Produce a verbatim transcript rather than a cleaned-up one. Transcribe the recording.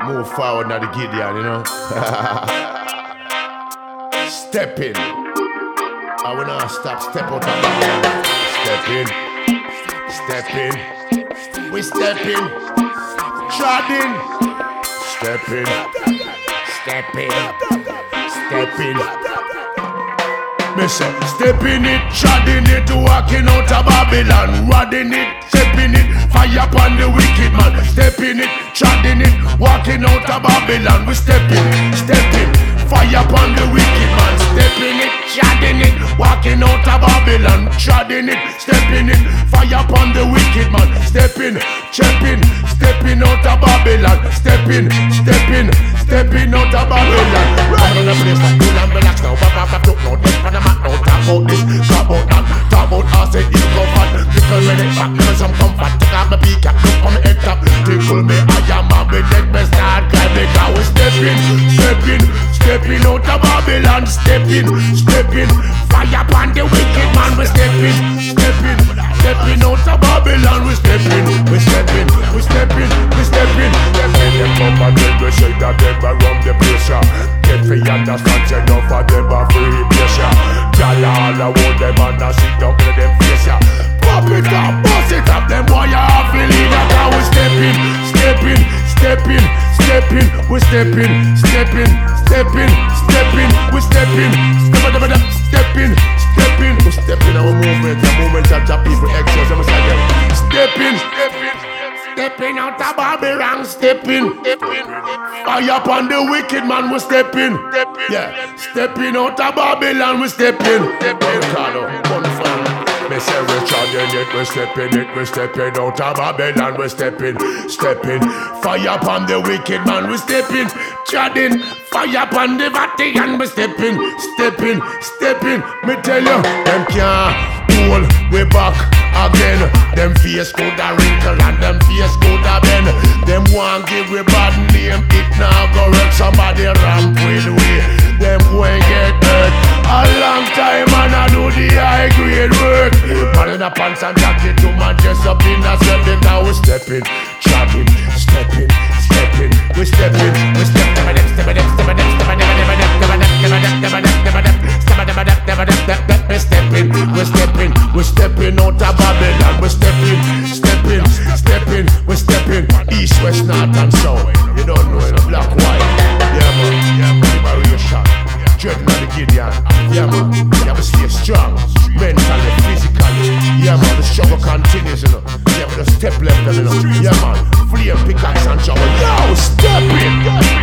Move forward now the Gideon, you know. Step in. I will not stop, step out of the Step in. Step in. We step in. Trod in. Step in. Step in. Step in. Me say, step in it, trod in it, walking out of Babylon, rodding it, stepping it, fire upon the wicked man. Step in it, trod in it, walking out of Babylon. We step in, step in, fire upon the wicked man. Step in it, trod in it, walking out of Babylon. Trod in it, step in it, fire upon the wicked man. Step in, step in, stepping out of Babylon. Step in, step in, stepping out of Babylon. Run on the place, cool and relax now. Papa, papa, took no death on the mat. Now talk about this, talk about that, talk about us, say you go fat. Tickle me neck back, give me some comfort. Take off my peak, look on my head top. Tickle me, I am a big neck, me start climb. Because we step in, step in, stepping out of Babylon. Step in, step in, fire upon the wicked man. We step in, step in, stepping out of Babylon. We step in, we step in, we step in, we step in. Step in, them come and then we shake that them around the place. Get for understand, say no for them a free place. Y'all all a hold them and a sit down to them face. Pop it up, bust it up, them boy you have to lead that. How we step in, step in, step in, step in. We step in, step in, step in, step in. We step in, step in, step in, step in. We step in our movement, the movement of the people excels. I'm saying, step in, step in. Stepping out of Babylon, stepping, stepping. Fire upon the wicked man, we stepping, stepping. Yeah, stepping out of Babylon, we stepping, stepping. Ricardo, wonderful. Me say we charging it, we stepping it, we stepping out of Babylon, we stepping, stepping. Fire upon the wicked man, we stepping, treading. Fire upon the Vatican, we stepping, stepping, stepping. Me tell you, them can't hold we back again. Them face coulda wrinkle and them face coulda bend. Them want give we bad name, it now go wreck. Somebody ramp with we. Them won't get hurt. A long time and I do the high grade work. Man in a pants and jacket, two man dress up in a shirt. Because we stepping, trapping, stepping, stepping. We stepping, we stepping, stepping, stepping, stepping, stepping, we stepping, we stepping, we stepping out of Babylon. We stepping, stepping, stepping, we stepping east, west, north and south. You don't know in a black, white. Yeah man, yeah man, liberation. Dreading on the Gideon. Yeah man, yeah we stay strong, mentally, physically. Yeah man, the struggle continues, you know. Yeah man, the step level, you know. Yeah man, flame, pickaxe and shovel. Yo, stepping.